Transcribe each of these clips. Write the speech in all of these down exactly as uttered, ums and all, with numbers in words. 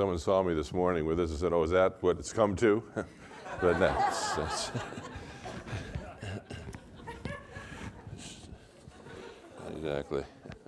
Someone saw me this morning with this and said, oh, is that what it's come to? But no, it's, it's exactly.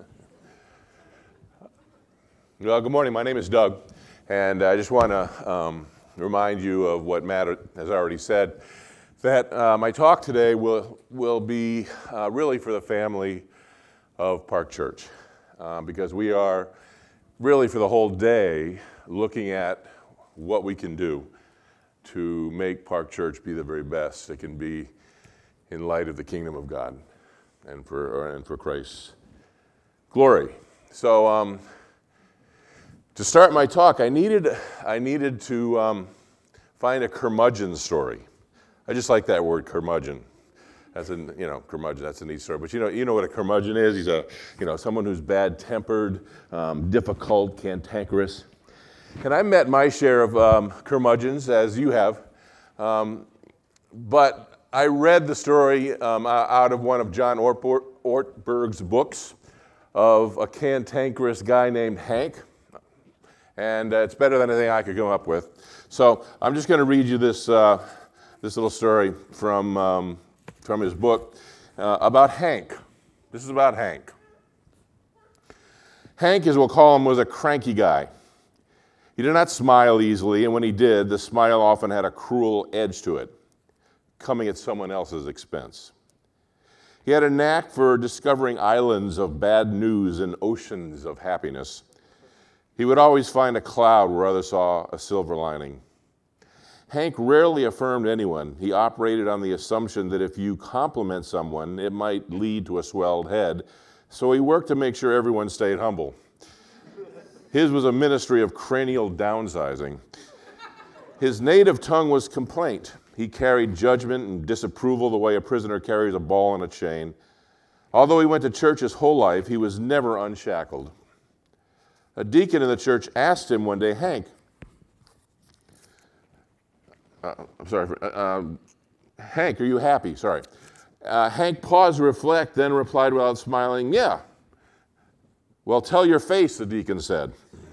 Well, good morning. My name is Doug, and I just want to um, remind you of what Matt has already said, that uh, my talk today will, will be uh, really for the family of Park Church, uh, because we are really for the whole day looking at what we can do to make Park Church be the very best it can be in light of the kingdom of God and for and for Christ's glory. So um, to start my talk, I needed I needed to um, find a curmudgeon story. I just like that word, curmudgeon. That's a, you know, curmudgeon, that's a neat story. But you know, you know what a curmudgeon is? He's a, you know, someone who's bad-tempered, um, difficult, cantankerous. And I met my share of um, curmudgeons, as you have. Um, but I read the story um, out of one of John Ortberg's books of a cantankerous guy named Hank. And uh, it's better than anything I could come up with. So I'm just going to read you this, uh, this little story from... Um, from his book uh, about Hank. This is about Hank. Hank, as we'll call him, was a cranky guy. He did not smile easily, and when he did, the smile often had a cruel edge to it, coming at someone else's expense. He had a knack for discovering islands of bad news and oceans of happiness. He would always find a cloud where others saw a silver lining. Hank rarely affirmed anyone. He operated on the assumption that if you compliment someone, it might lead to a swelled head, so he worked to make sure everyone stayed humble. His was a ministry of cranial downsizing. His native tongue was complaint. He carried judgment and disapproval the way a prisoner carries a ball on a chain. Although he went to church his whole life, he was never unshackled. A deacon in the church asked him one day, Hank, Uh, I'm sorry, for, uh, um, Hank, are you happy? Sorry. Uh, Hank paused to reflect, then replied without smiling, yeah. Well, tell your face, the deacon said.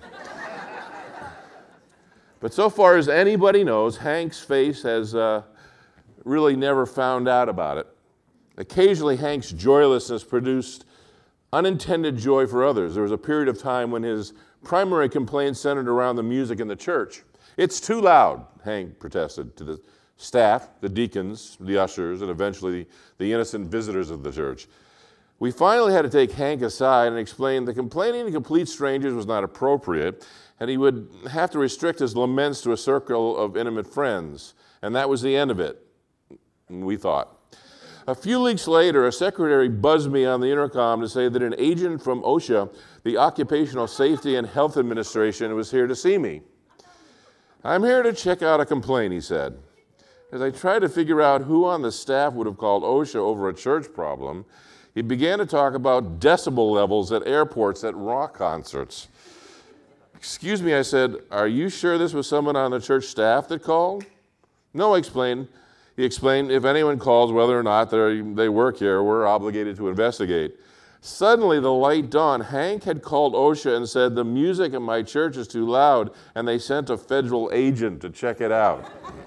But so far as anybody knows, Hank's face has uh, really never found out about it. Occasionally, Hank's joylessness produced unintended joy for others. There was a period of time when his primary complaint centered around the music in the church. It's too loud, Hank protested to the staff, the deacons, the ushers, and eventually the innocent visitors of the church. We finally had to take Hank aside and explain that complaining to complete strangers was not appropriate, and he would have to restrict his laments to a circle of intimate friends. And that was the end of it, we thought. A few weeks later, a secretary buzzed me on the intercom to say that an agent from OSHA, the Occupational Safety and Health Administration, was here to see me. I'm here to check out a complaint, he said. As I tried to figure out who on the staff would have called OSHA over a church problem, he began to talk about decibel levels at airports at rock concerts. Excuse me, I said, are you sure this was someone on the church staff that called? No, I explained. He explained, if anyone calls, whether or not they work here, we're obligated to investigate. Suddenly, the light dawned. Hank had called OSHA and said, the music in my church is too loud, and they sent a federal agent to check it out.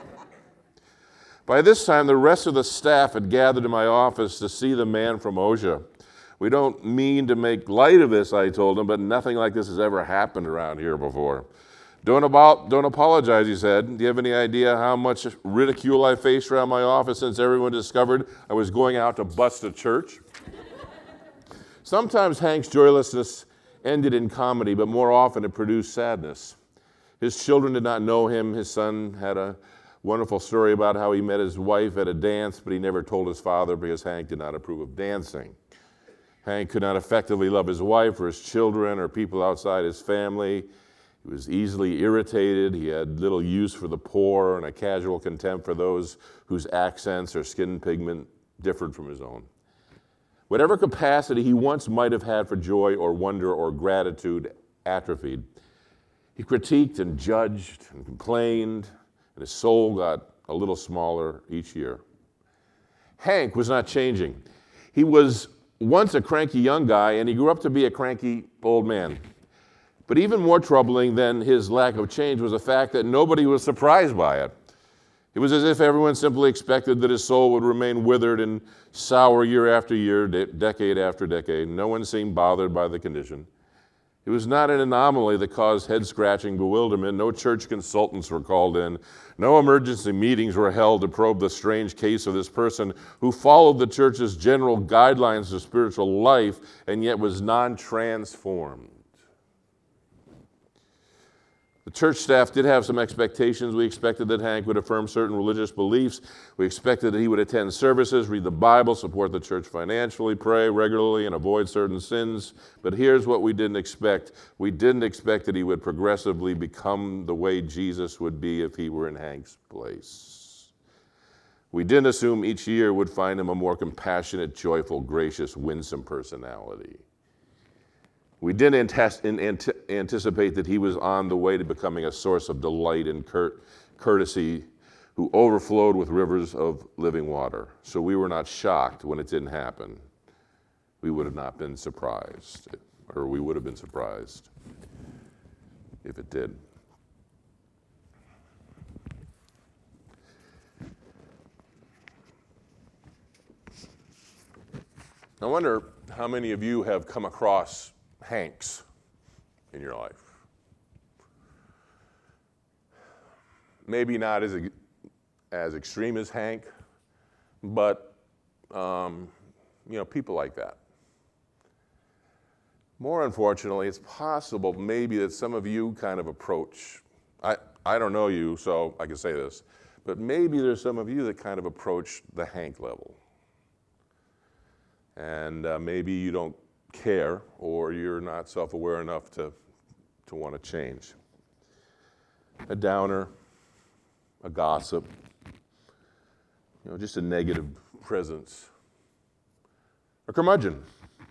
By this time, the rest of the staff had gathered in my office to see the man from OSHA. We don't mean to make light of this, I told him, but nothing like this has ever happened around here before. Don't, about, don't apologize, he said. Do you have any idea how much ridicule I faced around my office since everyone discovered I was going out to bust a church? Sometimes Hank's joylessness ended in comedy, but more often it produced sadness. His children did not know him. His son had a wonderful story about how he met his wife at a dance, but he never told his father because Hank did not approve of dancing. Hank could not effectively love his wife or his children or people outside his family. He was easily irritated. He had little use for the poor and a casual contempt for those whose accents or skin pigment differed from his own. Whatever capacity he once might have had for joy or wonder or gratitude atrophied. He critiqued and judged and complained, and his soul got a little smaller each year. Hank was not changing. He was once a cranky young guy, and he grew up to be a cranky old man. But even more troubling than his lack of change was the fact that nobody was surprised by it. It was as if everyone simply expected that his soul would remain withered and sour year after year, de- decade after decade. No one seemed bothered by the condition. It was not an anomaly that caused head-scratching bewilderment. No church consultants were called in. No emergency meetings were held to probe the strange case of this person who followed the church's general guidelines of spiritual life and yet was non-transformed. The church staff did have some expectations. We expected that Hank would affirm certain religious beliefs. We expected that he would attend services, read the Bible, support the church financially, pray regularly, and avoid certain sins. But here's what we didn't expect. We didn't expect that he would progressively become the way Jesus would be if he were in Hank's place. We didn't assume each year would find him a more compassionate, joyful, gracious, winsome personality. We didn't anticipate that he was on the way to becoming a source of delight and courtesy who overflowed with rivers of living water. So we were not shocked when it didn't happen. We would have not been surprised, or we would have been surprised if it did. I wonder how many of you have come across Hanks in your life. Maybe not as as extreme as Hank, but um, you know, people like that. More unfortunately, it's possible maybe that some of you kind of approach, I, I don't know you, so I can say this, but maybe there's some of you that kind of approach the Hank level. And uh, maybe you don't care, or you're not self-aware enough to, to want to change. A downer, a gossip, you know, just a negative presence. A curmudgeon.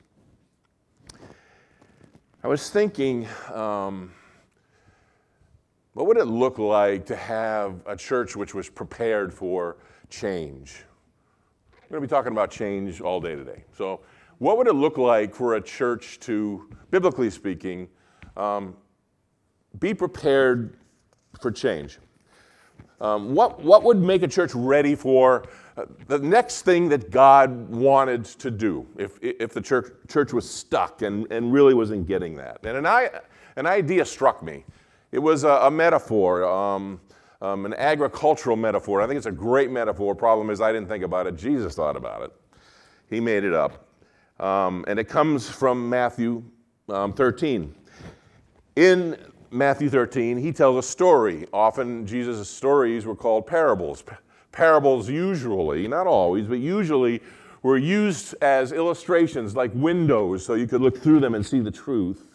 I was thinking, um, what would it look like to have a church which was prepared for change? We're going to be talking about change all day today. So what would it look like for a church to, biblically speaking, um, be prepared for change? Um, what, what would make a church ready for uh, the next thing that God wanted to do if, if the church, church was stuck and, and really wasn't getting that? And an, I, an idea struck me. It was a, a metaphor, um, um, an agricultural metaphor. I think it's a great metaphor. Problem is I didn't think about it. Jesus thought about it. He made it up. Um, and it comes from Matthew um, thirteen. In Matthew thirteen, he tells a story. Often Jesus' stories were called parables. P- parables usually, not always, but usually were used as illustrations like windows so you could look through them and see the truth.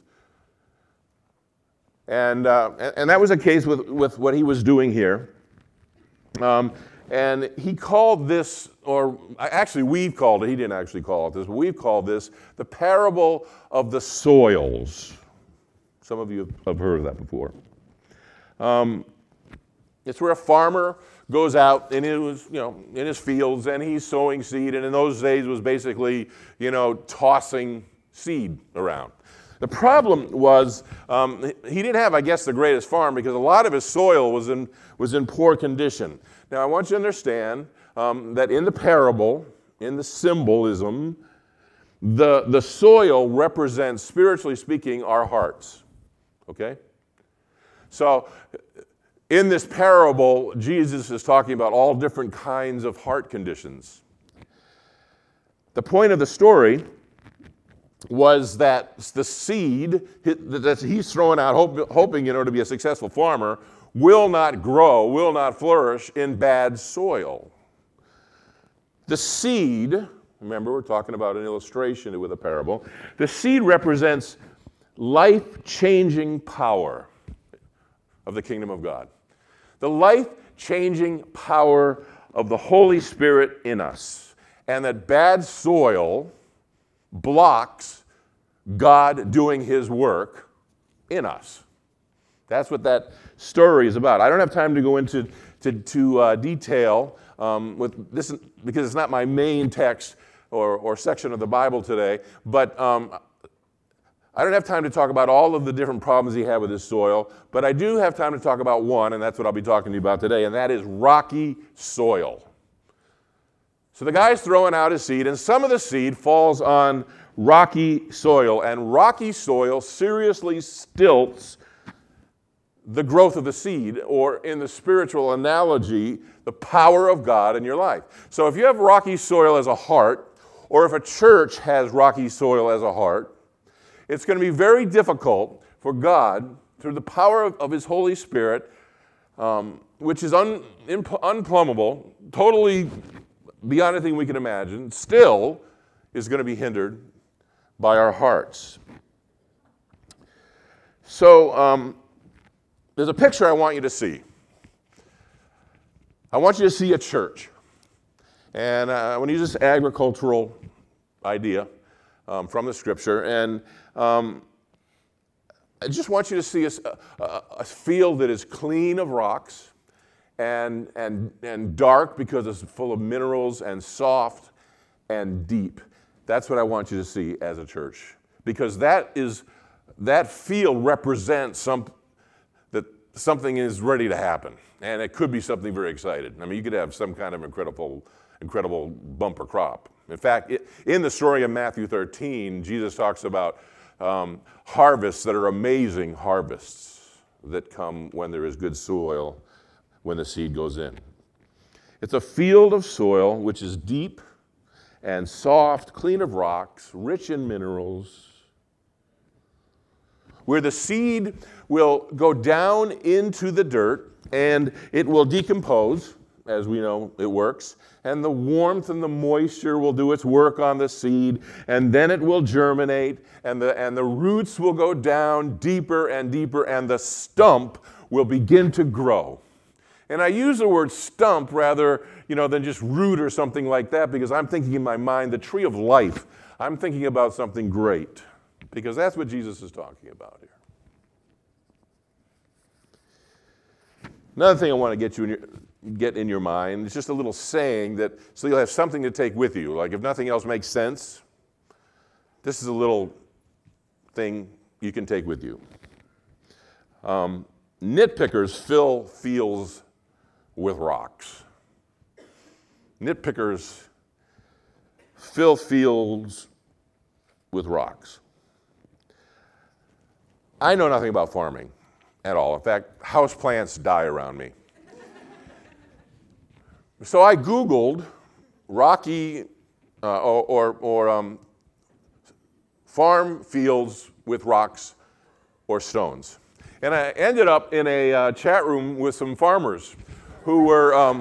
And, uh, and that was the case with, with what he was doing here. Um, And he called this, or actually we've called it, he didn't actually call it this, but we've called this the parable of the soils. Some of you have heard of that before. Um, it's where a farmer goes out in his, you know, in his fields and he's sowing seed, and in those days was basically, you know, tossing seed around. The problem was um, he didn't have, I guess, the greatest farm because a lot of his soil was in was in poor condition. Now, I want you to understand um, that in the parable, in the symbolism, the, the soil represents, spiritually speaking, our hearts, okay? So, in this parable, Jesus is talking about all different kinds of heart conditions. The point of the story was that the seed that he's throwing out, hoping, you know, to be a successful farmer, will not grow, will not flourish in bad soil. The seed, remember we're talking about an illustration with a parable, the seed represents life-changing power of the kingdom of God. The life-changing power of the Holy Spirit in us. And that bad soil blocks God doing his work in us. That's what that story is about. I don't have time to go into to, to uh, detail um, with this because it's not my main text or, or section of the Bible today, but um, I don't have time to talk about all of the different problems he had with his soil, but I do have time to talk about one, and that's what I'll be talking to you about today, and that is rocky soil. So the guy's throwing out his seed, and some of the seed falls on rocky soil, and rocky soil seriously stilts the growth of the seed, or in the spiritual analogy, the power of God in your life. So if you have rocky soil as a heart, or if a church has rocky soil as a heart, it's going to be very difficult for God, through the power of, of His Holy Spirit, um, which is un, imp, unplumbable, totally beyond anything we can imagine, still is going to be hindered by our hearts. So um, there's a picture I want you to see. I want you to see a church. And uh, I want to use this agricultural idea um, from the scripture. And um, I just want you to see a, a, a field that is clean of rocks and, and, and dark because it's full of minerals, and soft and deep. That's what I want you to see as a church. Because that is, that field represents some, that something is ready to happen. And it could be something very exciting. I mean, you could have some kind of incredible, incredible bumper crop. In fact, it, in the story of Matthew thirteen, Jesus talks about um, harvests that are amazing harvests that come when there is good soil, when the seed goes in. It's a field of soil which is deep and soft, clean of rocks, rich in minerals, where the seed will go down into the dirt and it will decompose, as we know it works, and the warmth and the moisture will do its work on the seed, and then it will germinate, and the, and the roots will go down deeper and deeper, and the stump will begin to grow. And I use the word stump rather, you know, than just root or something like that, because I'm thinking in my mind, the tree of life. I'm thinking about something great, because that's what Jesus is talking about here. Another thing I want to get you in your, get in your mind is just a little saying that, so you'll have something to take with you. Like if nothing else makes sense, this is a little thing you can take with you. Um, nitpickers fill fields with rocks. Nitpickers fill fields with rocks. I know nothing about farming at all. In fact, houseplants die around me. So I Googled rocky uh, or, or, or um, farm fields with rocks or stones. And I ended up in a uh, chat room with some farmers who were, um,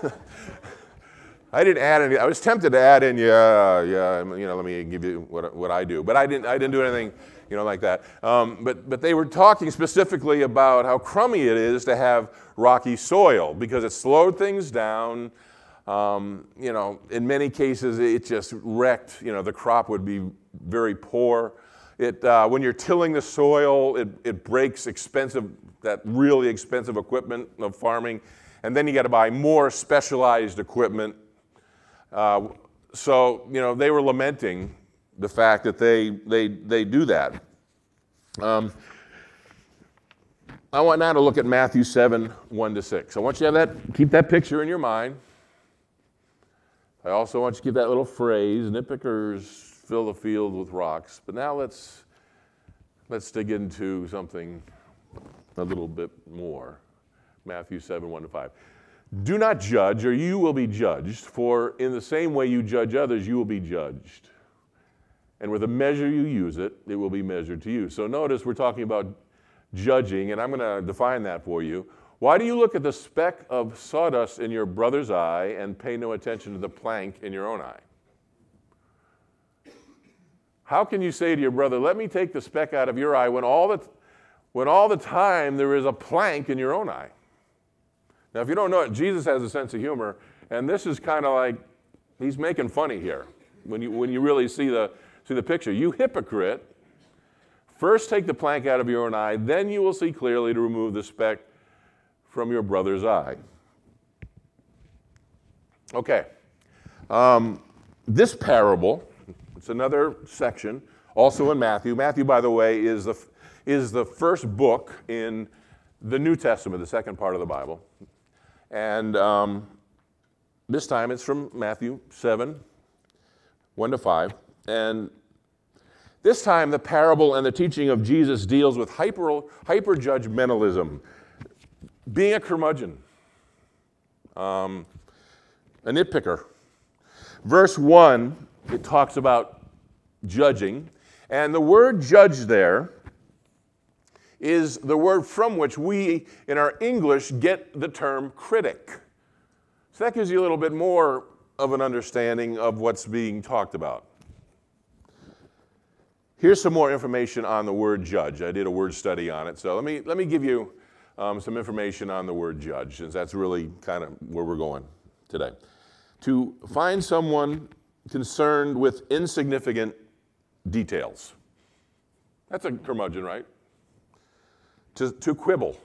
I didn't add any, I was tempted to add in, yeah, yeah, you know, let me give you what, what I do. But I didn't, I didn't do anything, you know, like that. Um, but, but they were talking specifically about how crummy it is to have rocky soil because it slowed things down. Um, you know, in many cases, it just wrecked, you know, the crop would be very poor. It, uh, when you're tilling the soil, it, it breaks expensive, that really expensive equipment of farming. And then you got to buy more specialized equipment. Uh, so, you know, they were lamenting the fact that they, they, they do that. Um, I want now to look at Matthew seven, one to six. I want you to have that, keep that picture in your mind. I also want you to keep that little phrase, nitpickers fill the field with rocks. But now let's, let's dig into something a little bit more. Matthew seven, one to five. Do not judge, or you will be judged, for in the same way you judge others, you will be judged. And with the measure you use it, it will be measured to you. So notice we're talking about judging, and I'm going to define that for you. Why do you look at the speck of sawdust in your brother's eye and pay no attention to the plank in your own eye? How can you say to your brother, let me take the speck out of your eye when all the, when all the time there is a plank in your own eye? Now, if you don't know it, Jesus has a sense of humor, and this is kind of like, he's making funny here when you, when you really see the, see the picture. You hypocrite, first take the plank out of your own eye, then you will see clearly to remove the speck from your brother's eye. Okay. Um, this parable, it's another section, also in Matthew. Matthew, by the way, is the, is the first book in the New Testament, the second part of the Bible. And um, this time it's from Matthew seven, one to five. And this time the parable and the teaching of Jesus deals with hyper, hyper-judgmentalism, being a curmudgeon, um, a nitpicker. Verse one, it talks about judging. And the word judge there is the word from which we, in our English, get the term critic. So that gives you a little bit more of an understanding of what's being talked about. Here's some more information on the word judge. I did a word study on it, so let me, let me give you um, some information on the word judge, since that's really kind of where we're going today. To find someone concerned with insignificant details. That's a curmudgeon, right? To, to quibble,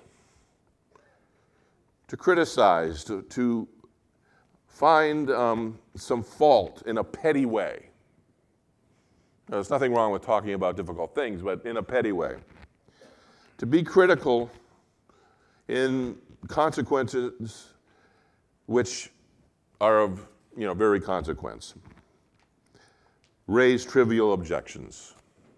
to criticize, to, to find um, some fault in a petty way. Now, there's nothing wrong with talking about difficult things, but in a petty way. To be critical in consequences which are of, you know, very consequence. Raise trivial objections.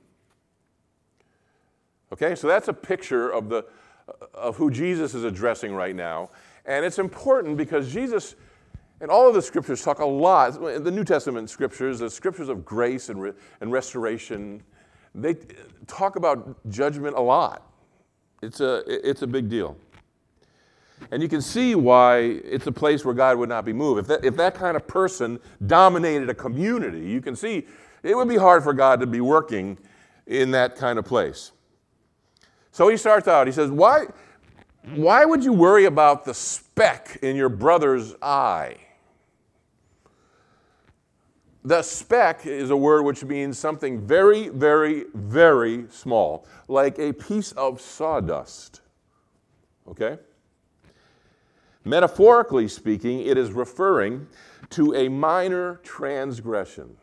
Okay, so that's a picture of, the, of who Jesus is addressing right now. And it's important because Jesus, and all of the scriptures talk a lot, the New Testament scriptures, the scriptures of grace and, re, and restoration, they talk about judgment a lot. It's a, it's a big deal. And you can see why it's a place where God would not be moved. If that, if that kind of person dominated a community, you can see it would be hard for God to be working in that kind of place. So he starts out, he says, why, why would you worry about the speck in your brother's eye? The speck is a word which means something very, very, very small, like a piece of sawdust. Okay? Metaphorically speaking, it is referring to a minor transgression.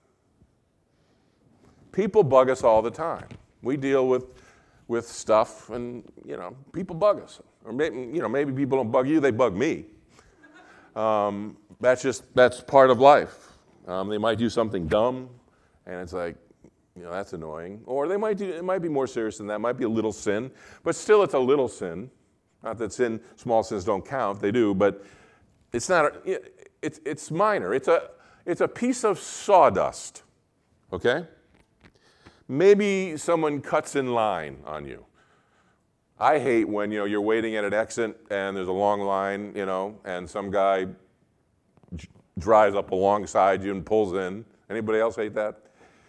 People bug us all the time. We deal with with stuff, and you know, people bug us. Or maybe, you know, maybe people don't bug you; they bug me. Um, that's just that's part of life. Um, they might do something dumb, and it's like, you know, that's annoying. Or they might do it might be more serious than that. It might be a little sin, but still, it's a little sin. Not that sin, small sins don't count; they do, but it's not. A, it's it's minor. It's a it's a piece of sawdust. Okay. Maybe someone cuts in line on you. I hate when, you know, you're waiting at an exit and there's a long line, you know, and some guy j- drives up alongside you and pulls in. Anybody else hate that?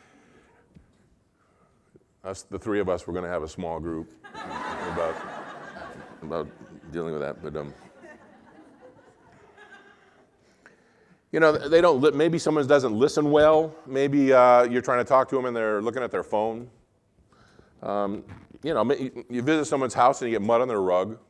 Us, the three of us, we're going to have a small group about, about dealing with that. But um, you know, they don't. Li- maybe someone doesn't listen well. Maybe uh, you're trying to talk to them and they're looking at their phone. Um, you know, you visit someone's house and you get mud on their rug.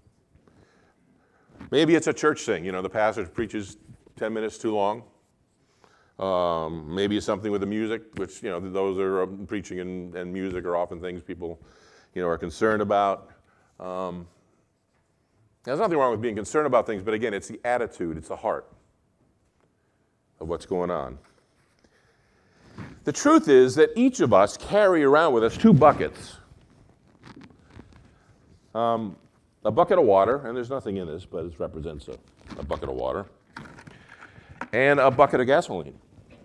Maybe it's a church thing. You know, the pastor preaches ten minutes too long. Um, maybe it's something with the music, which, you know, those are uh, preaching and, and music are often things people, you know, are concerned about. Um, there's nothing wrong with being concerned about things, but again, it's the attitude, it's the heart of what's going on. The truth is that each of us carry around with us two buckets. Um, a bucket of water, and there's nothing in this, but it represents a, a bucket of water, and a bucket of gasoline.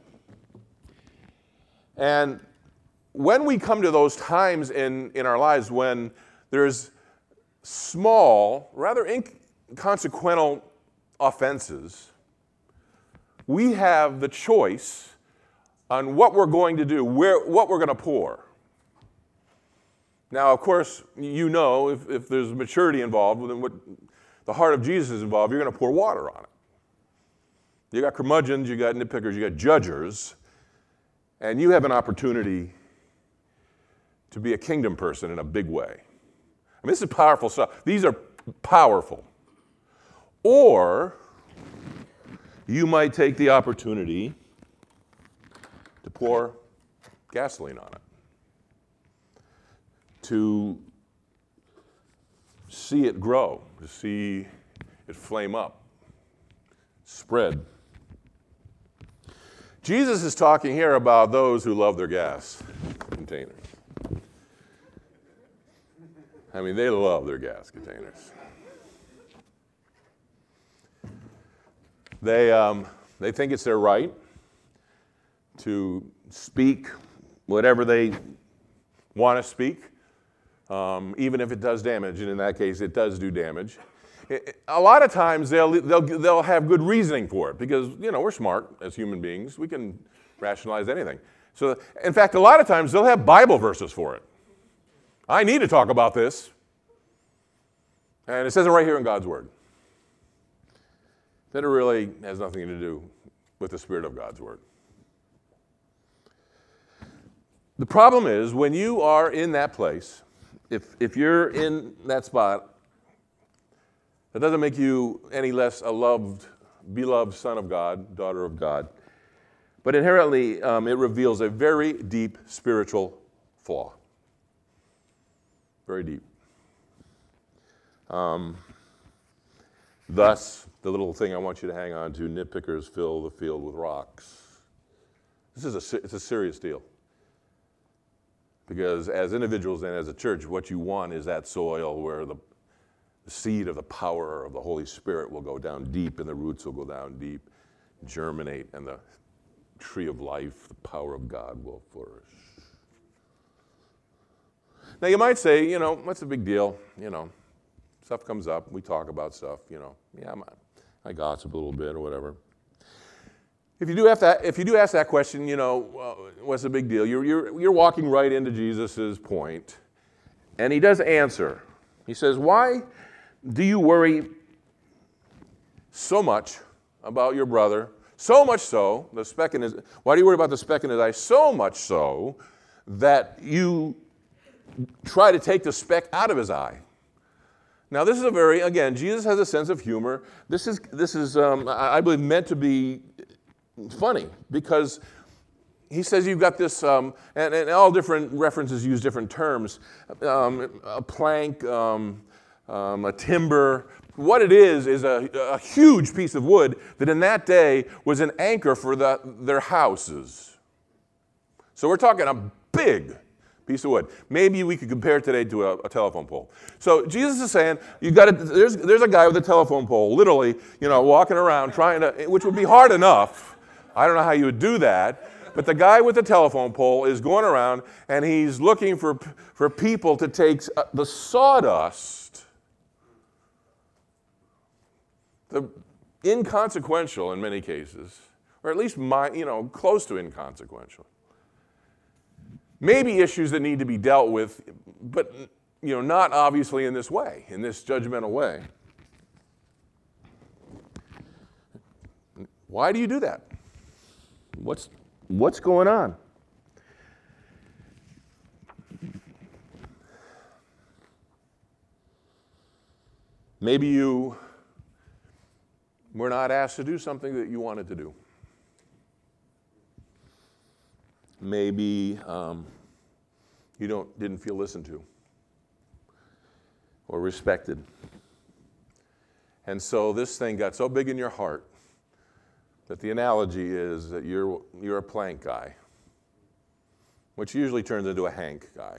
And when we come to those times in, in our lives when there's small, rather inconsequential offenses, we have the choice on what we're going to do, where, what we're going to pour. Now, of course, you know, if, if there's maturity involved, then what the heart of Jesus is involved, you're going to pour water on it. You got curmudgeons, you got nitpickers, you got judgers, and you have an opportunity to be a kingdom person in a big way. I mean, this is powerful stuff. These are powerful. Or you might take the opportunity to pour gasoline on it. to see it grow, to see it flame up, spread. Jesus is talking here about those who love their gas containers. I mean, they love their gas containers. They, um, they think it's their right to speak whatever they want to speak, um, even if it does damage, and in that case, it does do damage. It, it, a lot of times, they'll, they'll, they'll have good reasoning for it, because, you know, we're smart as human beings. We can rationalize anything. So, in fact, a lot of times, they'll have Bible verses for it. I need to talk about this. And it says it right here in God's Word. That it really has nothing to do with the Spirit of God's Word. The problem is, when you are in that place, if, if you're in that spot, that doesn't make you any less a loved, beloved son of God, daughter of God. But inherently, um, it reveals a very deep spiritual flaw. Very deep. Um, thus, the little thing I want you to hang on to, nitpickers fill the field with rocks. This is a, it's a serious deal. Because as individuals and as a church, what you want is that soil where the, the seed of the power of the Holy Spirit will go down deep and the roots will go down deep, germinate, and the tree of life, the power of God, will flourish. Now you might say, you know, what's the big deal? You know, stuff comes up, we talk about stuff, you know. Yeah, I gossip a little bit or whatever. If you do have that, if you do ask that question, you know, uh, what's the big deal? You're, you're, you're walking right into Jesus' point, and he does answer. He says, why do you worry so much about your brother? So much so, the speck in his, why do you worry about the speck in his eye? So much so that you try to take the speck out of his eye. Now, this is a very, again, Jesus has a sense of humor. This is, this is um, I believe, meant to be funny, because he says you've got this, um, and, and all different references use different terms, um, a plank, um, um, a timber. What it is is a, a huge piece of wood that in that day was an anchor for the, their houses. So we're talking a big piece of wood. Maybe we could compare it today to a, a telephone pole. So Jesus is saying, you got to, there's, there's a guy with a telephone pole, literally, you know, walking around trying to, which would be hard enough. I don't know how you would do that, but the guy with the telephone pole is going around and he's looking for, for people to take the sawdust, the inconsequential in many cases, or at least my, you know, close to inconsequential. Maybe issues that need to be dealt with, but you know, not obviously in this way, in this judgmental way. Why do you do that? What's, what's going on? Maybe you were not asked to do something that you wanted to do. Maybe um, you don't, didn't feel listened to or respected. And so this thing got so big in your heart that the analogy is that you're, you're a plank guy, which usually turns into a Hank guy.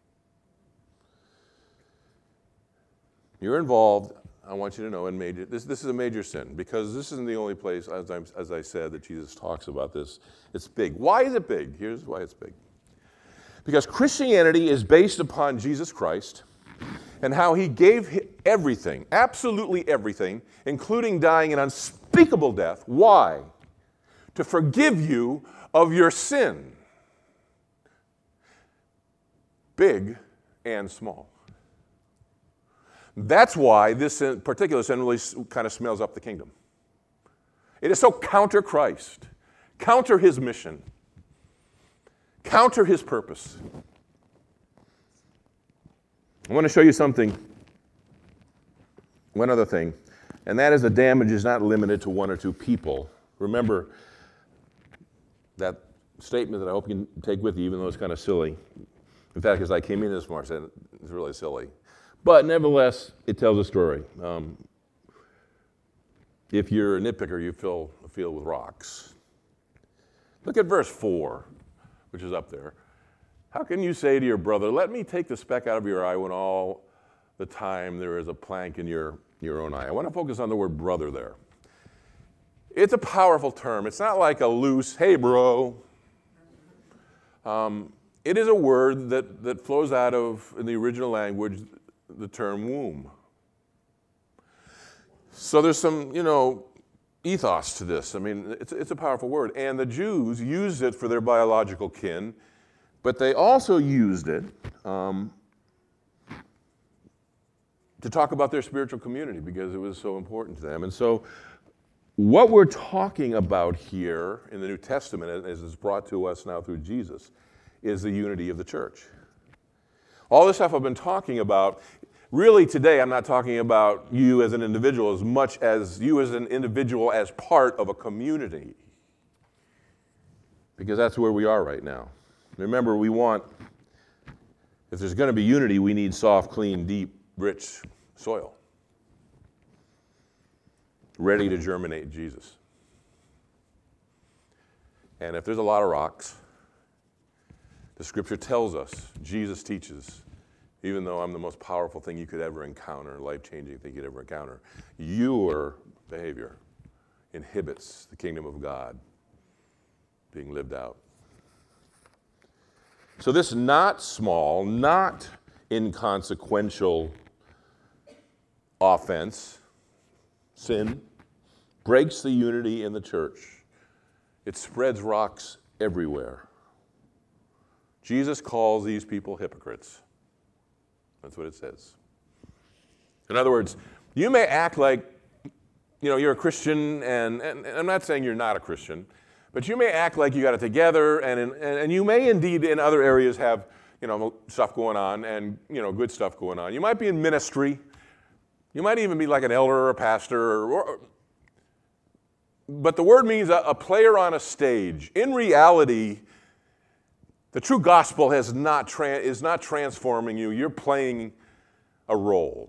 You're involved, I want you to know, in major, this, this is a major sin, because this isn't the only place, as, I'm, as I said, that Jesus talks about this. It's big. Why is it big? Here's why it's big. Because Christianity is based upon Jesus Christ and how he gave everything, absolutely everything, including dying an unspeakable death. Why? To forgive you of your sin. Big and small. That's why this particular sin really kind of smells up the kingdom. It is so counter Christ, counter his mission, counter his purpose. I want to show you something, one other thing, and that is the damage is not limited to one or two people. Remember that statement that I hope you can take with you, even though it's kind of silly. In fact, as I came in this morning, I said, it's really silly. But nevertheless, it tells a story. Um, if you're a nitpicker, you fill a field with rocks. Look at verse four, which is up there. How can you say to your brother, let me take the speck out of your eye when all the time there is a plank in your, your own eye? I want to focus on the word brother there. It's a powerful term. It's not like a loose, hey, bro. Um, it is a word that, that flows out of, in the original language, the term womb. So there's some, you know, ethos to this. I mean, it's, it's a powerful word. And the Jews used it for their biological kin, but they also used it um, to talk about their spiritual community because it was so important to them. And so what we're talking about here in the New Testament, as it's brought to us now through Jesus, is the unity of the church. All this stuff I've been talking about, really today I'm not talking about you as an individual as much as you as an individual as part of a community. Because that's where we are right now. Remember, we want, if there's going to be unity, we need soft, clean, deep, rich soil. Ready to germinate Jesus. And if there's a lot of rocks, the scripture tells us, Jesus teaches, even though I'm the most powerful thing you could ever encounter, life-changing thing you could ever encounter, your behavior inhibits the kingdom of God being lived out. So this not small, not inconsequential offense, sin, breaks the unity in the church. It spreads rocks everywhere. Jesus calls these people hypocrites. That's what it says. In other words, you may act like, you know, you're a Christian, and, and, and I'm not saying you're not a Christian, but you may act like you got it together, and, in, and and you may indeed in other areas have, you know, stuff going on and, you know, good stuff going on. You might be in ministry. You might even be like an elder or a pastor, or, or, but the word means a, a player on a stage. In reality, the true gospel has not tra- is not transforming you. You're playing a role.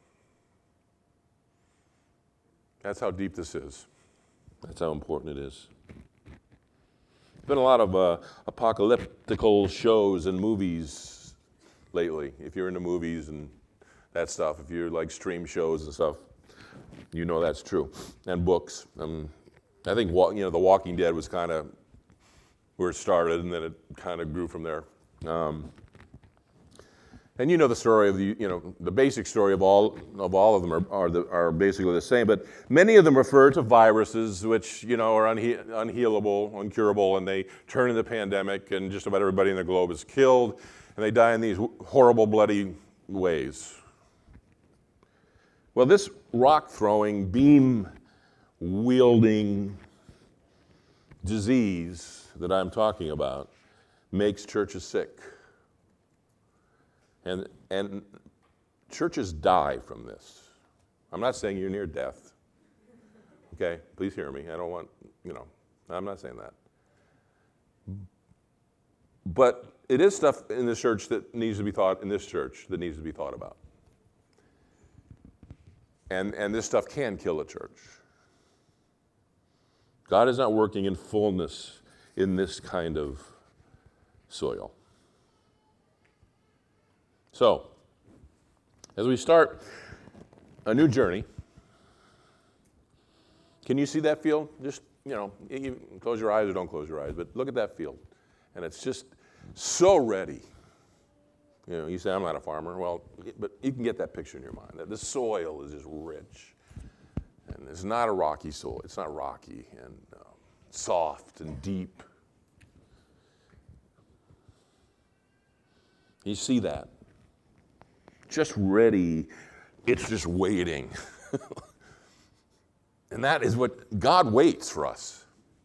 That's how deep this is. That's how important it is. There's been a lot of uh, apocalyptical shows and movies lately. If you're into movies and that stuff, if you're like stream shows and stuff, you know that's true. And books. Um, I think you know The Walking Dead was kind of where it started, and then it kind of grew from there. Um, and you know the story of the, you know, the basic story of all of all of them are are, the, are basically the same. But many of them refer to viruses, which you know are unhe- unhealable, incurable, and they turn into pandemic, and just about everybody in the globe is killed, and they die in these horrible, bloody ways. Well, this rock-throwing, beam-wielding disease that I'm talking about makes churches sick. And, and churches die from this. I'm not saying you're near death. Okay, please hear me. I don't want, you know, I'm not saying that. But it is stuff in this church that needs to be thought, in this church, that needs to be thought about. And, and this stuff can kill a church. God is not working in fullness in this kind of soil. So, as we start a new journey, can you see that field? Just, you know, you close your eyes or don't close your eyes, but look at that field. And it's just so ready. You know, you say, I'm not a farmer. Well, but you can get that picture in your mind. That the soil is just rich. And it's not a rocky soil. It's not rocky and uh, soft and deep. You see that? Just ready. It's just waiting. And that is what God waits for us.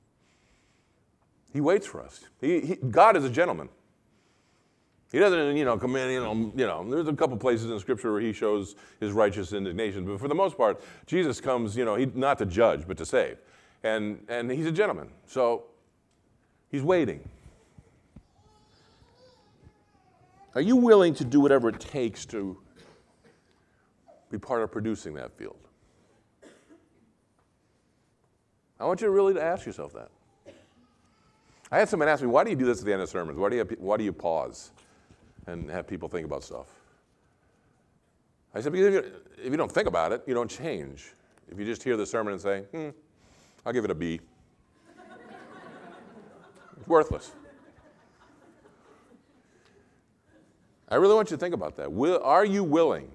He waits for us. He, he, God is a gentleman. He doesn't, you know, come in, you know, you know, there's a couple places in Scripture where he shows his righteous indignation, but for the most part, Jesus comes, you know, he, not to judge, but to save. And, and he's a gentleman, so he's waiting. Are you willing to do whatever it takes to be part of producing that field? I want you to really to ask yourself that. I had someone ask me, why do you do this at the end of sermons? Why do you, why do you pause and have people think about stuff? I said, because if you, if you don't think about it, you don't change. If you just hear the sermon and say, hmm, I'll give it a B. It's worthless. I really want you to think about that. Will, are you willing?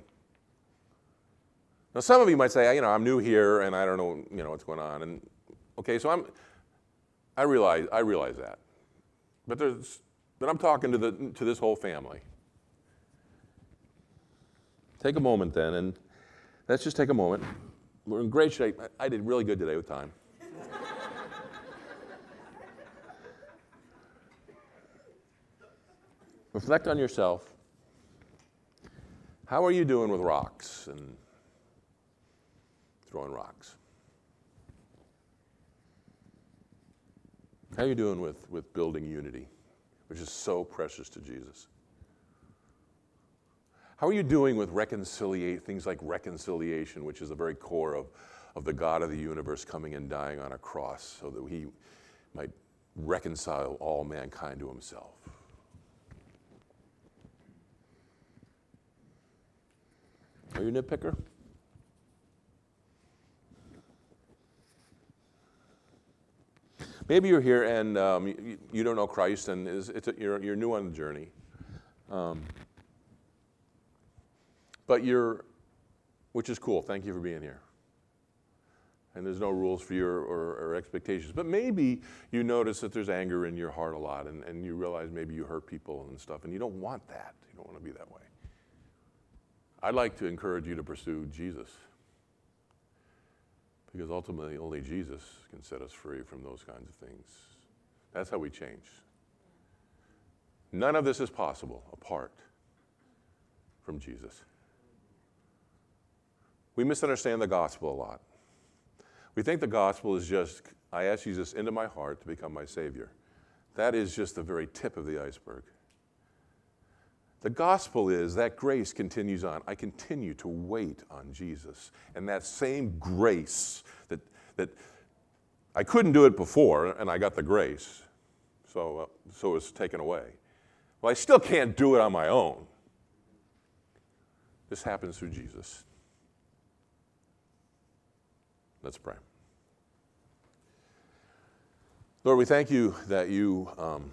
Now, some of you might say, you know, I'm new here and I don't know, you know, what's going on. And okay, so I'm, I realize, I realize that. But there's, but I'm talking to the to this whole family. Take a moment then, and let's just take a moment. We're in great shape. I, I did really good today with time. Reflect on yourself. How are you doing with rocks and throwing rocks? How are you doing with, with building unity, which is so precious to Jesus? How are you doing with reconciliate things like reconciliation, which is the very core of, of the God of the universe coming and dying on a cross so that he might reconcile all mankind to himself? Are you a nitpicker? Maybe you're here and um, you, you don't know Christ, and is, it's a, you're, you're new on the journey. Um, but you're, which is cool. Thank you for being here. And there's no rules for you or, or, or expectations. But maybe you notice that there's anger in your heart a lot, and, and you realize maybe you hurt people and stuff, and you don't want that. You don't want to be that way. I'd like to encourage you to pursue Jesus, because ultimately only Jesus can set us free from those kinds of things. That's how we change. None of this is possible apart from Jesus. We misunderstand the gospel a lot. We think the gospel is just, I ask Jesus into my heart to become my Savior. That is just the very tip of the iceberg. The gospel is that grace continues on. I continue to wait on Jesus. And that same grace that, that I couldn't do it before, and I got the grace, so, uh, so it was taken away. Well, I still can't do it on my own. This happens through Jesus. Let's pray. Lord, we thank you that you... Um,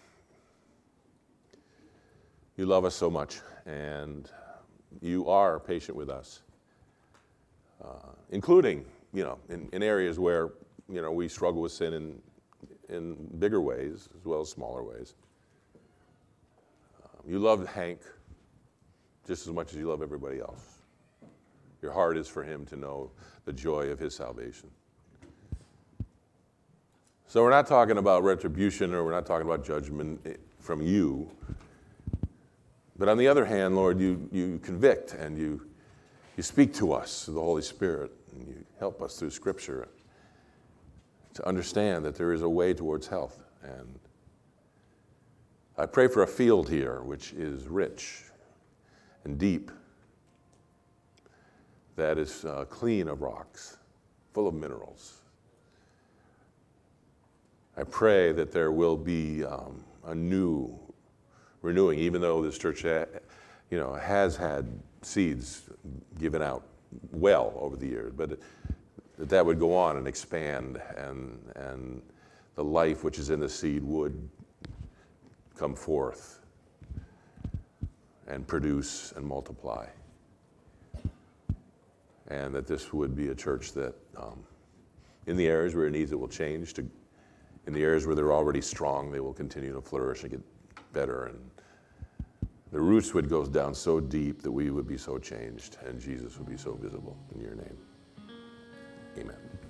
You love us so much, and you are patient with us, uh, including, you know, in, in areas where, you know, we struggle with sin in, in bigger ways as well as smaller ways. Um, you love Hank just as much as you love everybody else. Your heart is for him to know the joy of his salvation. So we're not talking about retribution, or we're not talking about judgment from you. But on the other hand, Lord, you, you convict and you, you speak to us through the Holy Spirit, and you help us through Scripture to understand that there is a way towards health. And I pray for a field here which is rich and deep, that is uh, clean of rocks, full of minerals. I pray that there will be um, a new renewing, even though this church, ha- you know, has had seeds given out well over the years, but it, that that would go on and expand, and and the life which is in the seed would come forth and produce and multiply, and that this would be a church that, um, in the areas where it needs it, will change. To, in the areas where they're already strong, they will continue to flourish and get better, and the roots would go down so deep that we would be so changed and Jesus would be so visible. In your name, amen.